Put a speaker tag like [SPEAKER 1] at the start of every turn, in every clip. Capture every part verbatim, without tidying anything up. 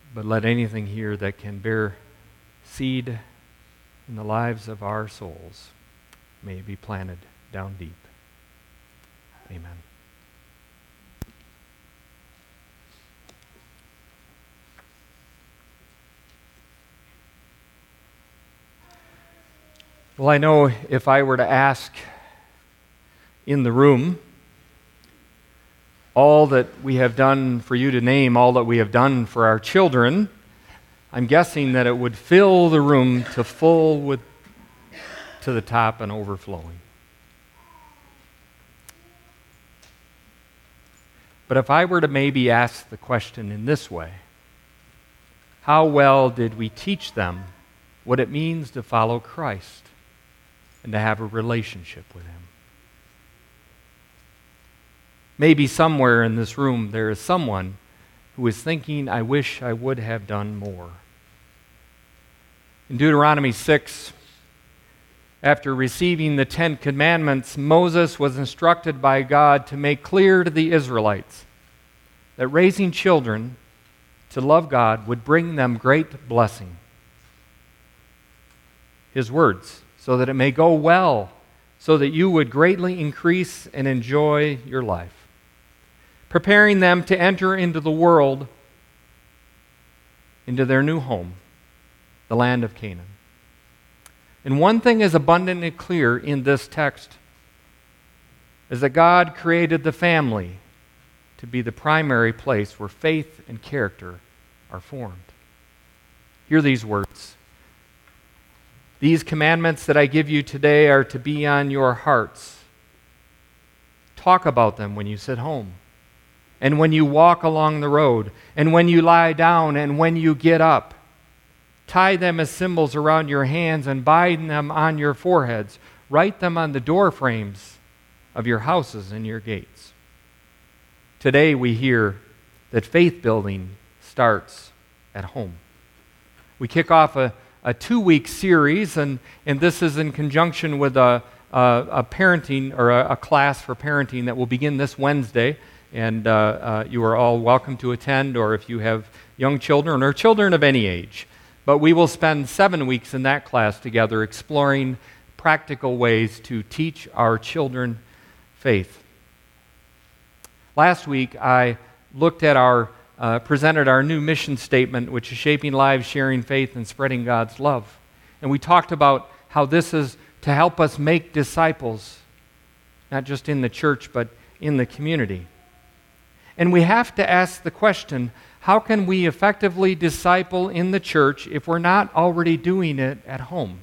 [SPEAKER 1] but let anything here that can bear seed in the lives of our souls may be planted down deep. Amen. Well, I know if I were to ask in the room all that we have done for you to name, all that we have done for our children, I'm guessing that it would fill the room to full with to the top and overflowing. But if I were to maybe ask the question in this way, how well did we teach them what it means to follow Christ and to have a relationship with Him? Maybe somewhere in this room there is someone who is thinking, I wish I would have done more. In Deuteronomy six, after receiving the Ten Commandments, Moses was instructed by God to make clear to the Israelites that raising children to love God would bring them great blessing. His words, so that it may go well, so that you would greatly increase and enjoy your life, preparing them to enter into the world, into their new home, the land of Canaan. And one thing is abundantly clear in this text is that God created the family to be the primary place where faith and character are formed. Hear these words. These commandments that I give you today are to be on your hearts. Talk about them when you sit home, and when you walk along the road, and when you lie down, and when you get up. Tie them as symbols around your hands and bind them on your foreheads. Write them on the door frames of your houses and your gates. Today we hear that faith building starts at home. We kick off a, a two-week series, and, and this is in conjunction with a, a, a parenting or a, a class for parenting that will begin this Wednesday. And uh, uh, you are all welcome to attend, or if you have young children or children of any age. But we will spend seven weeks in that class together exploring practical ways to teach our children faith. Last week, I looked at our, uh, presented our new mission statement, which is shaping lives, sharing faith, and spreading God's love. And we talked about how this is to help us make disciples, not just in the church, but in the community. And we have to ask the question, how can we effectively disciple in the church if we're not already doing it at home?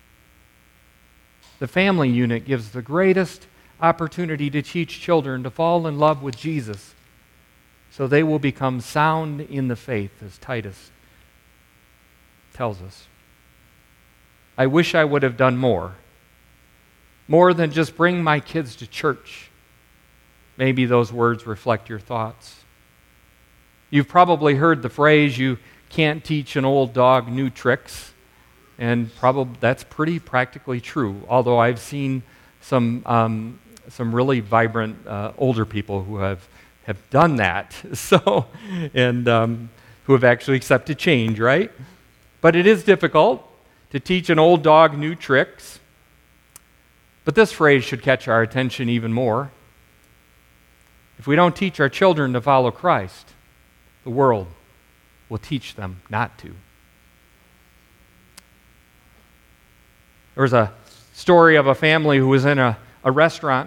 [SPEAKER 1] The family unit gives the greatest opportunity to teach children to fall in love with Jesus so they will become sound in the faith, as Titus tells us. I wish I would have done more. More than just bring my kids to church. Maybe those words reflect your thoughts. You've probably heard the phrase, you can't teach an old dog new tricks, and probably that's pretty practically true, although I've seen some um, some really vibrant uh, older people who have, have done that, so and um, who have actually accepted change, right? But it is difficult to teach an old dog new tricks. But this phrase should catch our attention even more. If we don't teach our children to follow Christ, the world will teach them not to. There was a story of a family who was in a, a restaurant.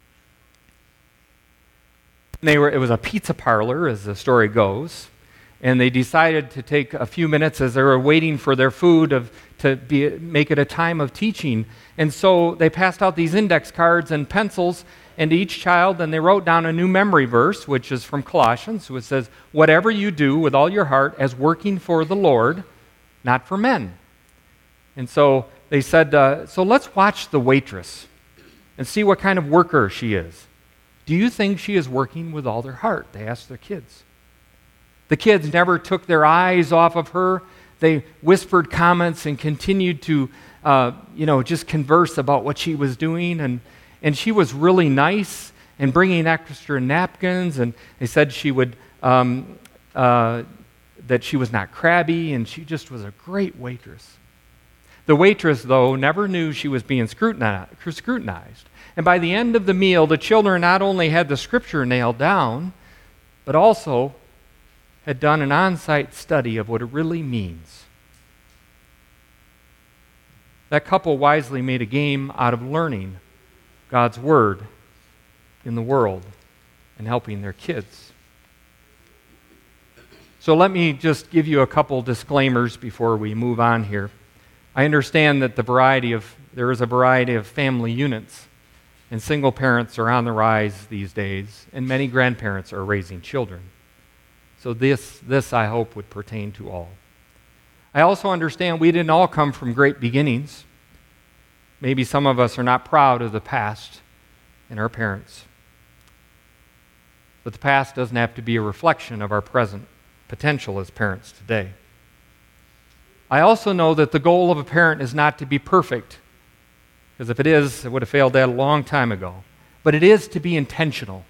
[SPEAKER 1] They were, it was a pizza parlor, as the story goes, and they decided to take a few minutes as they were waiting for their food of, to be, make it a time of teaching. And so they passed out these index cards and pencils, and to each child, and they wrote down a new memory verse, which is from Colossians, which says, whatever you do with all your heart as working for the Lord, not for men. And so they said, uh, so let's watch the waitress and see what kind of worker she is. Do you think she is working with all their heart? They asked their kids. The kids never took their eyes off of her. They whispered comments and continued to, uh, you know, just converse about what she was doing. And, and she was really nice and bringing extra napkins. And they said she would um, uh, that she was not crabby, and she just was a great waitress. The waitress, though, never knew she was being scrutinized. And by the end of the meal, the children not only had the scripture nailed down, but also had done an on-site study of what it really means. That couple wisely made a game out of learning God's word in the world and helping their kids. So let me just give you a couple disclaimers before we move on here. I understand that the variety of there is a variety of family units, and single parents are on the rise these days, and many grandparents are raising children. So this, this I hope, would pertain to all. I also understand we didn't all come from great beginnings. Maybe some of us are not proud of the past and our parents. But the past doesn't have to be a reflection of our present potential as parents today. I also know that the goal of a parent is not to be perfect, because if it is, it would have failed that a long time ago. But it is to be intentional.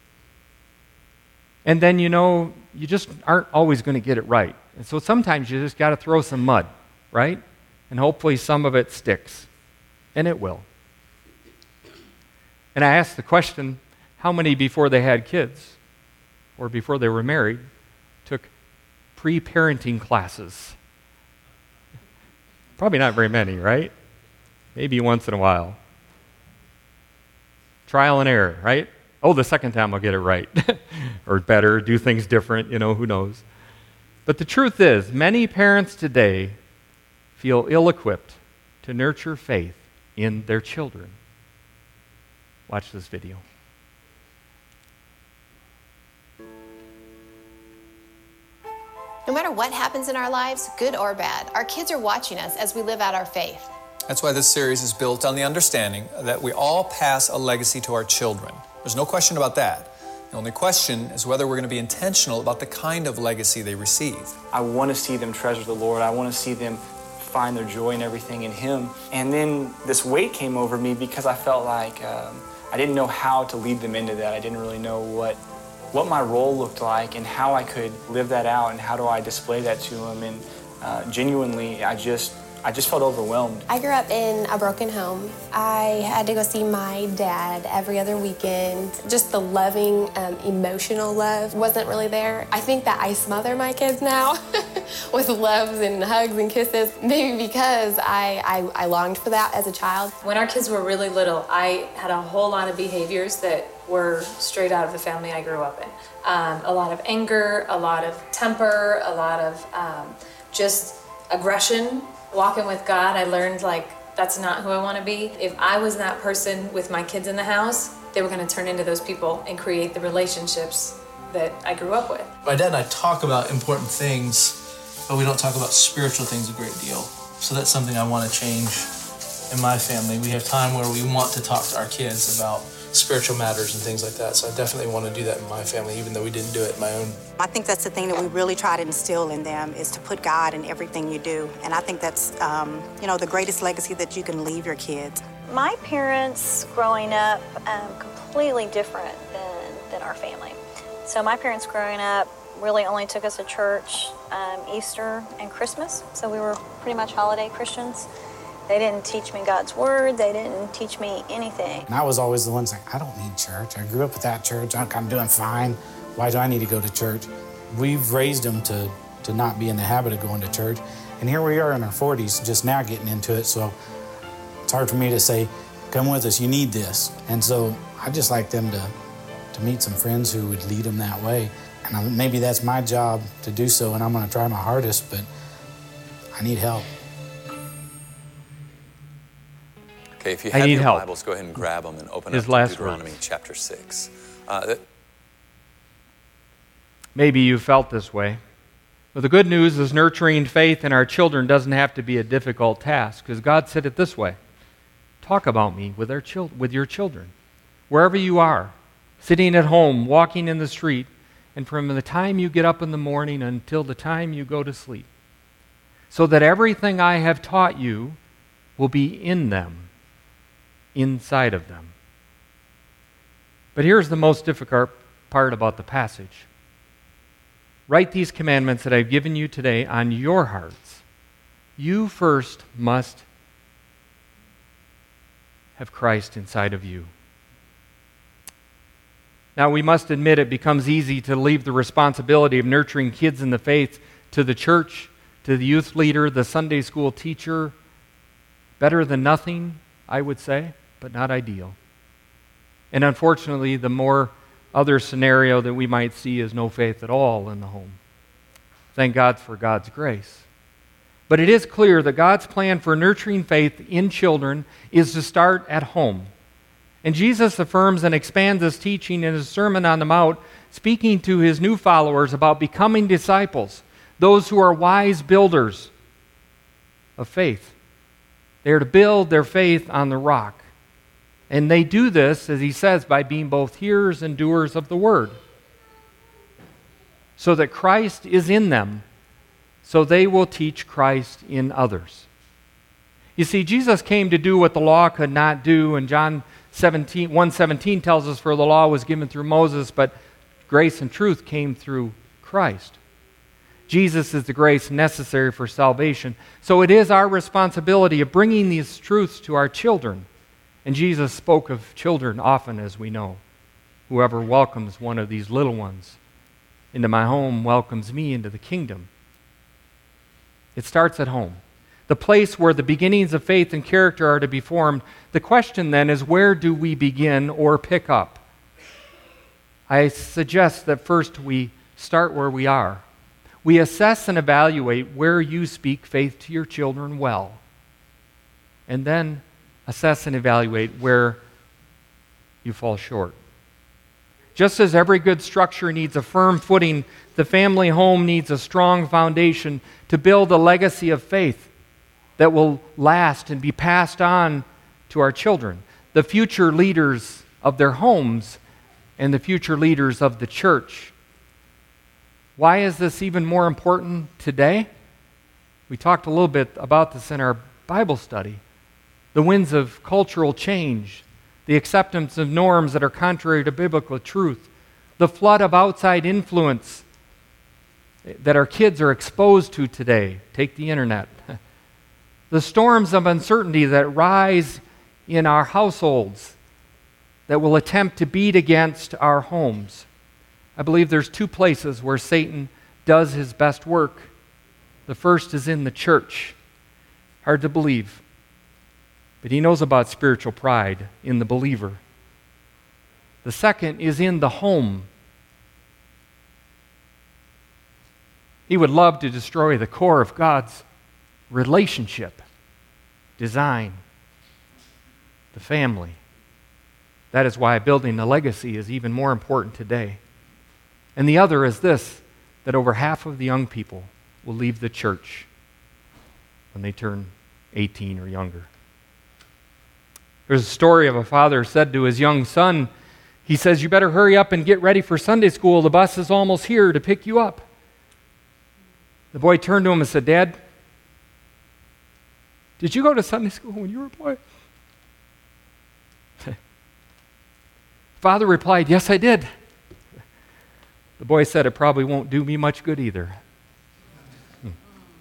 [SPEAKER 1] And then, you know, you just aren't always going to get it right. And so sometimes you just got to throw some mud, right? And hopefully some of it sticks. And it will. And I asked the question, how many before they had kids or before they were married took pre-parenting classes? Probably not very many, right? Maybe once in a while. Trial and error, right? Oh, the second time I'll get it right. Or better, do things different, you know, who knows. But the truth is, many parents today feel ill-equipped to nurture faith in their children. Watch this video.
[SPEAKER 2] No matter what happens in our lives, good or bad, our kids are watching us as we live out our faith.
[SPEAKER 3] That's why this series is built on the understanding that we all pass a legacy to our children. There's no question about that. The only question is whether we're going to be intentional about the kind of legacy they receive.
[SPEAKER 4] I want to see them treasure the Lord. I want to see them find their joy and everything in Him. And then this weight came over me because I felt like um, I didn't know how to lead them into that. I didn't really know what what my role looked like and how I could live that out and how do I display that to them. And uh, genuinely, I just I just felt overwhelmed.
[SPEAKER 2] I grew up in a broken home. I had to go see my dad every other weekend. Just the loving, um, emotional love wasn't really there. I think that I smother my kids now with loves and hugs and kisses, maybe because I, I, I longed for that as a child.
[SPEAKER 5] When our kids were really little, I had a whole lot of behaviors that were straight out of the family I grew up in. Um, a lot of anger, a lot of temper, a lot of um, just aggression. Walking with God, I learned like that's not who I want to be. If I was that person with my kids in the house, they were going to turn into those people and create the relationships that I grew up with.
[SPEAKER 6] My dad and I talk about important things, but we don't talk about spiritual things a great deal. So that's something I want to change in my family. We have time where we want to talk to our kids about spiritual matters and things like that. So I definitely want to do that in my family, even though we didn't do it in my own.
[SPEAKER 7] I think that's the thing that we really try to instill in them is to put God in everything you do. And I think that's, um, you know, the greatest legacy that you can leave your kids.
[SPEAKER 8] My parents growing up, um, completely different than, than our family. So my parents growing up really only took us to church um, Easter and Christmas. So we were pretty much holiday Christians. They didn't teach me God's word. They didn't teach me anything.
[SPEAKER 9] And I was always the one saying, I don't need church. I grew up without church. I'm doing fine. Why do I need to go to church? We've raised them to, to not be in the habit of going to church. And here we are in our forties, just now getting into it. So it's hard for me to say, come with us, you need this. And so I just like them to, to meet some friends who would lead them that way. And I, maybe that's my job to do so, and I'm going to try my hardest, but I need help.
[SPEAKER 10] Okay, if you
[SPEAKER 1] I
[SPEAKER 10] have
[SPEAKER 1] need
[SPEAKER 10] your
[SPEAKER 1] help.
[SPEAKER 10] Bibles, go ahead and grab them and open
[SPEAKER 1] His
[SPEAKER 10] up to
[SPEAKER 1] last
[SPEAKER 10] Deuteronomy
[SPEAKER 1] words.
[SPEAKER 10] chapter six. Uh, that,
[SPEAKER 1] Maybe you felt this way. But the good news is nurturing faith in our children doesn't have to be a difficult task, because God said it this way. Talk about me with, our chil- with your children, wherever you are, sitting at home, walking in the street, and from the time you get up in the morning until the time you go to sleep, so that everything I have taught you will be in them, inside of them. But here's the most difficult part about the passage. write these commandments that I've given you today on your hearts, you first must have Christ inside of you. Now, we must admit it becomes easy to leave the responsibility of nurturing kids in the faith to the church, to the youth leader, the Sunday school teacher. Better than nothing, I would say, but not ideal. And unfortunately, the more other scenario that we might see is no faith at all in the home. Thank God for God's grace. But it is clear that God's plan for nurturing faith in children is to start at home. And Jesus affirms and expands this teaching in his Sermon on the Mount, speaking to his new followers about becoming disciples, those who are wise builders of faith. They are to build their faith on the rock. And they do this, as he says, by being both hearers and doers of the word, so that Christ is in them, so they will teach Christ in others. You see, Jesus came to do what the law could not do, and John seventeen, one seventeen tells us, for the law was given through Moses, but grace and truth came through Christ. Jesus is the grace necessary for salvation. So it is our responsibility of bringing these truths to our children. And Jesus spoke of children often, as we know. Whoever welcomes one of these little ones into my home welcomes me into the kingdom. It starts at home, the place where the beginnings of faith and character are to be formed. The question then is, where do we begin or pick up? I suggest that first we start where we are. We assess and evaluate where you speak faith to your children well, and then assess and evaluate where you fall short. Just as every good structure needs a firm footing, the family home needs a strong foundation to build a legacy of faith that will last and be passed on to our children, the future leaders of their homes and the future leaders of the church. Why is this even more important today? We talked a little bit about this in our Bible study. The winds of cultural change, the acceptance of norms that are contrary to biblical truth, the flood of outside influence that our kids are exposed to today. Take the internet. The storms of uncertainty that rise in our households that will attempt to beat against our homes. I believe there's two places where Satan does his best work. The first is in the church. Hard to believe. But he knows about spiritual pride in the believer. The second is in the home. He would love to destroy the core of God's relationship, design, the family. That is why building a legacy is even more important today. And the other is this, that over half of the young people will leave the church when they turn eighteen or younger. There's a story of a father said to his young son, he says, "You better hurry up and get ready for Sunday school. The bus is almost here to pick you up." The boy turned to him and said, "Dad, did you go to Sunday school when you were a boy?" Father replied, "Yes, I did." The boy said, "It probably won't do me much good either." Hmm.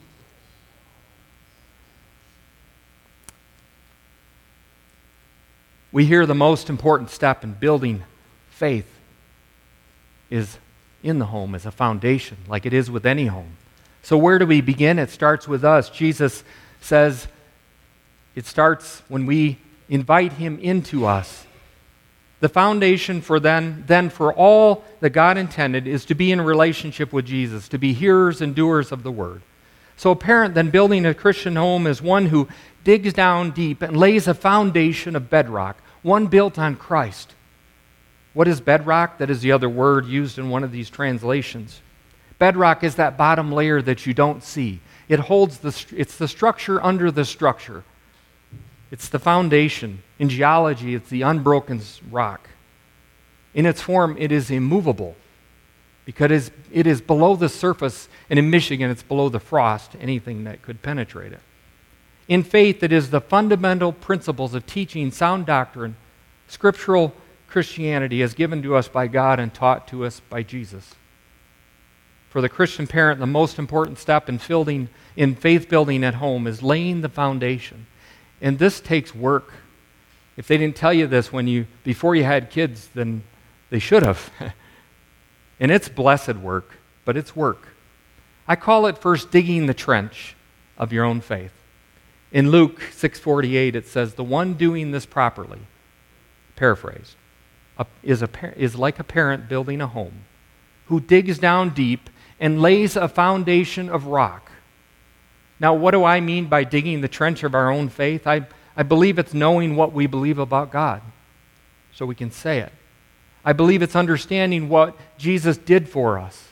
[SPEAKER 1] We hear the most important step in building faith is in the home as a foundation, like it is with any home. So where do we begin? It starts with us. Jesus says it starts when we invite him into us. The foundation for then, then for all that God intended is to be in relationship with Jesus, to be hearers and doers of the word. So a parent then building a Christian home is one who digs down deep and lays a foundation of bedrock, one built on Christ. What is bedrock? That is the other word used in one of these translations. Bedrock is that bottom layer that you don't see. It holds the, it's the structure under the structure. It's the foundation. In geology, it's the unbroken rock. In its form, it is immovable because it is below the surface, and in Michigan, it's below the frost, anything that could penetrate it. In faith, it is the fundamental principles of teaching sound doctrine, scriptural Christianity as given to us by God and taught to us by Jesus. For the Christian parent, the most important step in, building, in faith building at home is laying the foundation. And this takes work. If they didn't tell you this when you before you had kids, then they should have. And it's blessed work, but it's work. I call it first digging the trench of your own faith. In Luke six forty-eight, it says, the one doing this properly, paraphrased, is, a, is like a parent building a home who digs down deep and lays a foundation of rock. Now, what do I mean by digging the trench of our own faith? I, I believe it's knowing what we believe about God so we can say it. I believe it's understanding what Jesus did for us.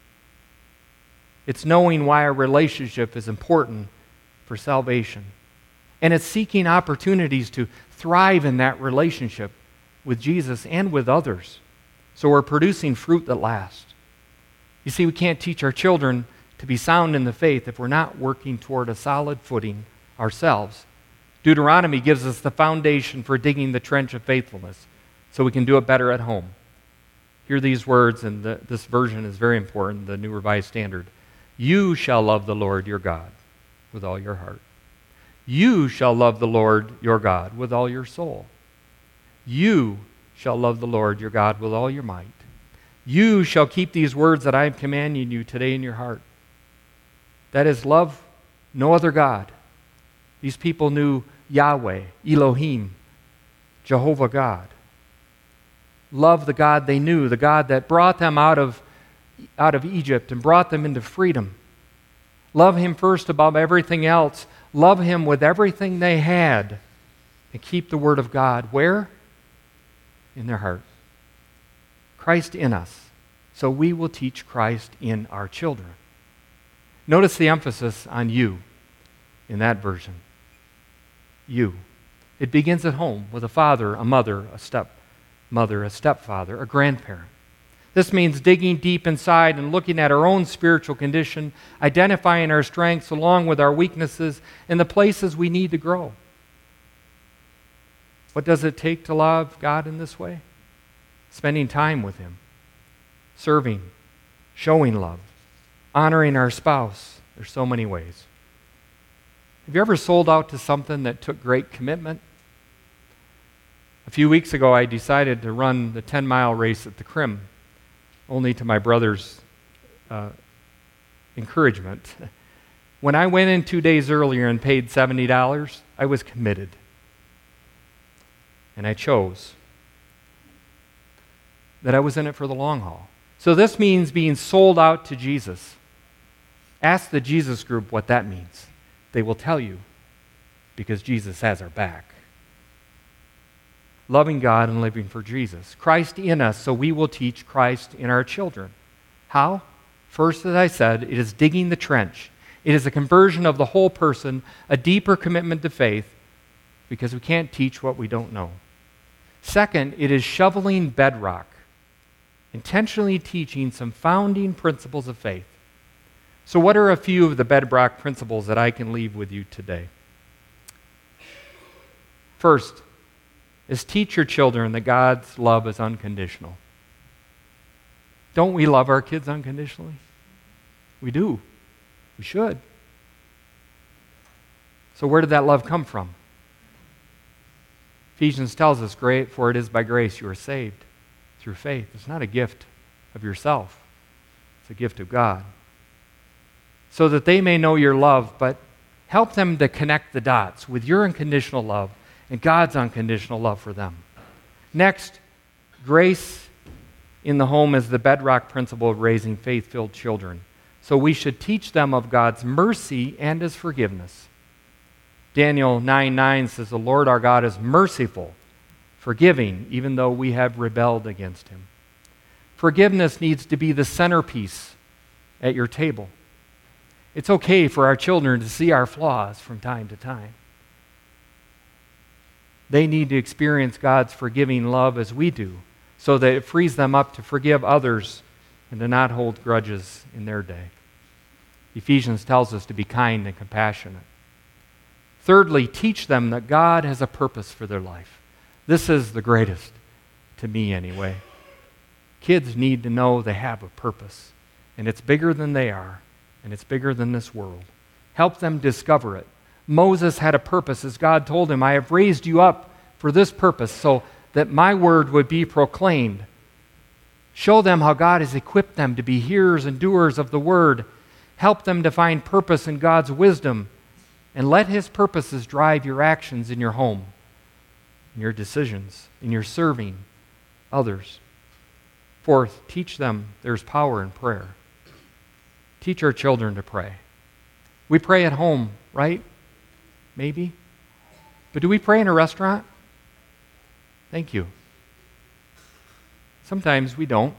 [SPEAKER 1] It's knowing why our relationship is important for salvation. And it's seeking opportunities to thrive in that relationship with Jesus and with others. So we're producing fruit that lasts. You see, we can't teach our children to be sound in the faith if we're not working toward a solid footing ourselves. Deuteronomy gives us the foundation for digging the trench of faithfulness so we can do it better at home. Hear these words, and the, this version is very important, the New Revised Standard. You shall love the Lord your God with all your heart. You shall love the Lord your God with all your soul. You shall love the Lord your God with all your might. You shall keep these words that I am commanding you today in your heart. That is, love no other God. These people knew Yahweh, Elohim, Jehovah God. Love the God they knew, the God that brought them out of, out of Egypt and brought them into freedom. Love Him first above everything else. Love Him with everything they had. And keep the Word of God where? In their heart. Christ in us. So we will teach Christ in our children. Notice the emphasis on you in that version. You. It begins at home with a father, a mother, a stepmother, a stepfather, a grandparent. This means digging deep inside and looking at our own spiritual condition, identifying our strengths along with our weaknesses and the places we need to grow. What does it take to love God in this way? Spending time with Him, serving, showing love, honoring our spouse. There's so many ways. Have you ever sold out to something that took great commitment? A few weeks ago, I decided to run the ten-mile race at the Crim, only to my brother's uh, encouragement. When I went in two days earlier and paid seventy dollars, I was committed. And I chose that I was in it for the long haul. So this means being sold out to Jesus. Ask the Jesus group what that means. They will tell you, because Jesus has our back. Loving God and living for Jesus. Christ in us, so we will teach Christ in our children. How? First, as I said, it is digging the trench. It is a conversion of the whole person, a deeper commitment to faith, because we can't teach what we don't know. Second, it is shoveling bedrock, intentionally teaching some founding principles of faith. So what are a few of the bedrock principles that I can leave with you today? First is teach your children that God's love is unconditional. Don't we love our kids unconditionally? We do. We should. So where did that love come from? Ephesians tells us, "Great, for it is by grace you are saved through faith." It's not a gift of yourself. It's a gift of God. So that they may know your love, but help them to connect the dots with your unconditional love and God's unconditional love for them. Next, grace in the home is the bedrock principle of raising faith-filled children. So we should teach them of God's mercy and His forgiveness. Daniel nine nine says, "The Lord our God is merciful, forgiving, even though we have rebelled against Him." Forgiveness needs to be the centerpiece at your table. It's okay for our children to see our flaws from time to time. They need to experience God's forgiving love as we do, so that it frees them up to forgive others and to not hold grudges in their day. Ephesians tells us to be kind and compassionate. Thirdly, teach them that God has a purpose for their life. This is the greatest, to me anyway. Kids need to know they have a purpose. And it's bigger than they are, and it's bigger than this world. Help them discover it. Moses had a purpose, as God told him, I have raised you up for this purpose, so that my word would be proclaimed. Show them how God has equipped them to be hearers and doers of the word. Help them to find purpose in God's wisdom, and let his purposes drive your actions in your home, in your decisions, in your serving others. Fourth, teach them there's power in prayer. Teach our children to pray. We pray at home, right? Maybe. But do we pray in a restaurant? Thank you. Sometimes we don't.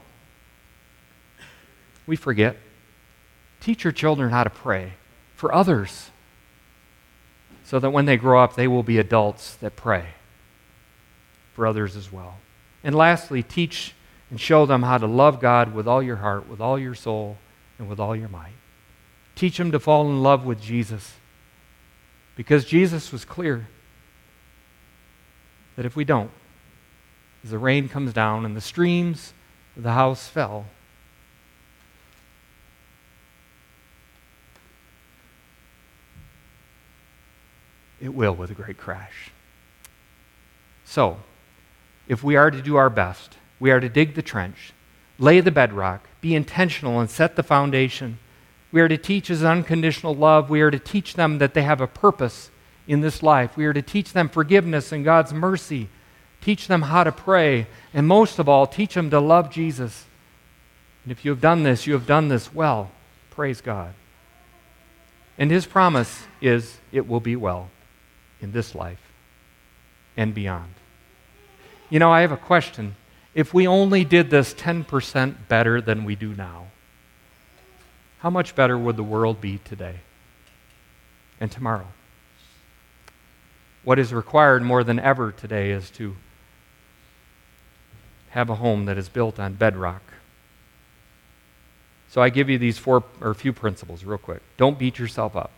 [SPEAKER 1] We forget. Teach your children how to pray for others, so that when they grow up, they will be adults that pray for others as well. And lastly, teach and show them how to love God with all your heart, with all your soul, and with all your might. Teach them to fall in love with Jesus, because Jesus was clear that if we don't, as the rain comes down and the streams of the house fell, it will with a great crash. So, if we are to do our best, we are to dig the trench, lay the bedrock, be intentional, and set the foundation. We are to teach His unconditional love. We are to teach them that they have a purpose in this life. We are to teach them forgiveness and God's mercy. Teach them how to pray. And most of all, teach them to love Jesus. And if you have done this, you have done this well. Praise God. And His promise is it will be well in this life and beyond. You know, I have a question. If we only did this ten percent better than we do now, how much better would the world be today and tomorrow? What is required more than ever today is to have a home that is built on bedrock. So I give you these four or a few principles real quick. Don't beat yourself up.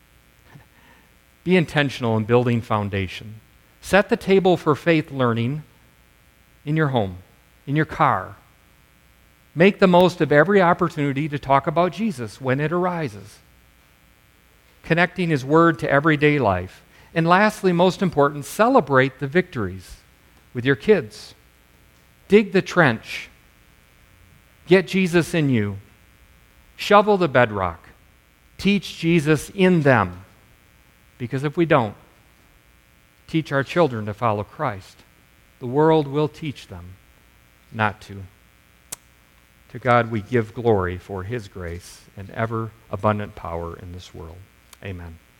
[SPEAKER 1] Be intentional in building foundation. Set the table for faith learning in your home, in your car. Make the most of every opportunity to talk about Jesus when it arises. Connecting His Word to everyday life. And lastly, most important, celebrate the victories with your kids. Dig the trench. Get Jesus in you. Shovel the bedrock. Teach Jesus in them. Because if we don't, teach our children to follow Christ, the world will teach them not to. To God we give glory for His grace and ever abundant power in this world. Amen.